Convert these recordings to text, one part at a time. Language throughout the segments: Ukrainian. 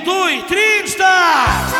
2, 3, start!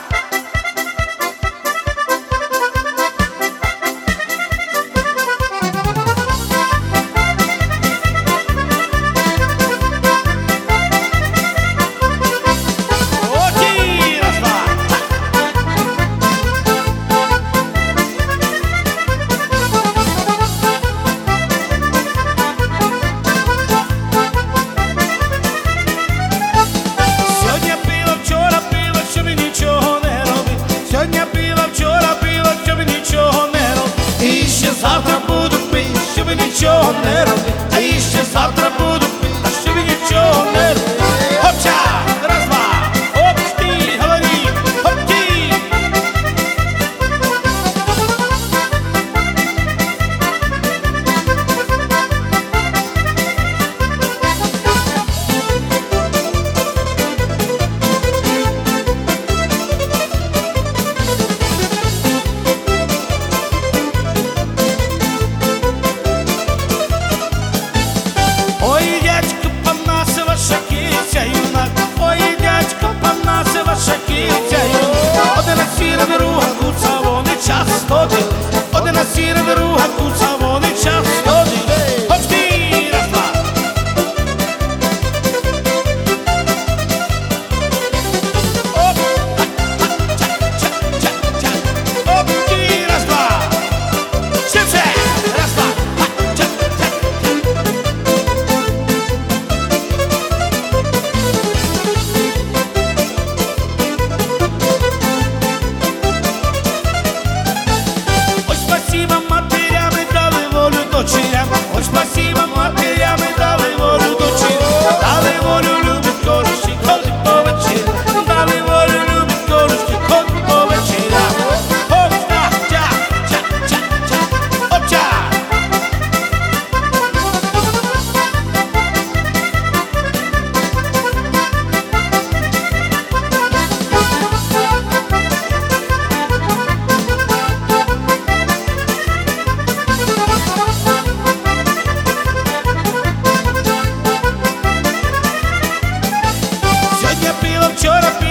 Завтра буду пити, щоб нічого не робити. А іще завтра буду пити, щоб нічого не робити. Хопча, раз, два, хоп-ті, говори, хоп-ті. Ой, дядько, панася ваша киця юнак, ой, дядько, панася ваша киця юнак. Одна сіра, друга куца, вони часто дили. Одна сіра, друга куца, вони часто дили. Хоп-ті, раз, два. Оп, чак-чак-чак-чак. Хоп-ті, раз, два. Шибше, раз, два. Чак-чак. Спасибо матерям, дали волю дочерям. Ой, спасибо матерям, дали волю дочерям. Дали волю, любить корочки, ходить по вечерям. Дали волю, любить корочки, ходить по вечерям. Хоп-ча, ча-ча-ча-ча, хоп-ча. Вчора пила